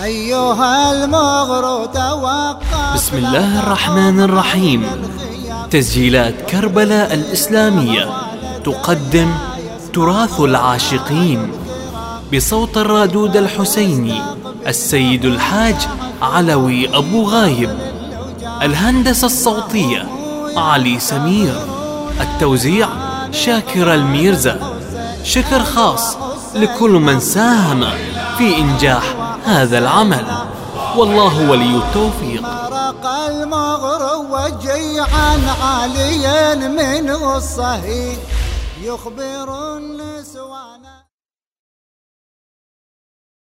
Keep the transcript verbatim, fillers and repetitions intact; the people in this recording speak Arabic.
أيها المغر توقف. بسم الله الرحمن الرحيم. تسجيلات كربلاء الإسلامية تقدم تراث العاشقين بصوت الرادود الحسيني السيد الحاج علوي أبو غايب. الهندسة الصوتية علي سمير. التوزيع شاكر الميرزا. شكر خاص لكل من ساهم في إنجاح هذا العمل، والله ولي التوفيق. مرق المغر وجيعا عاليا من الصهيد يخبر النسوان.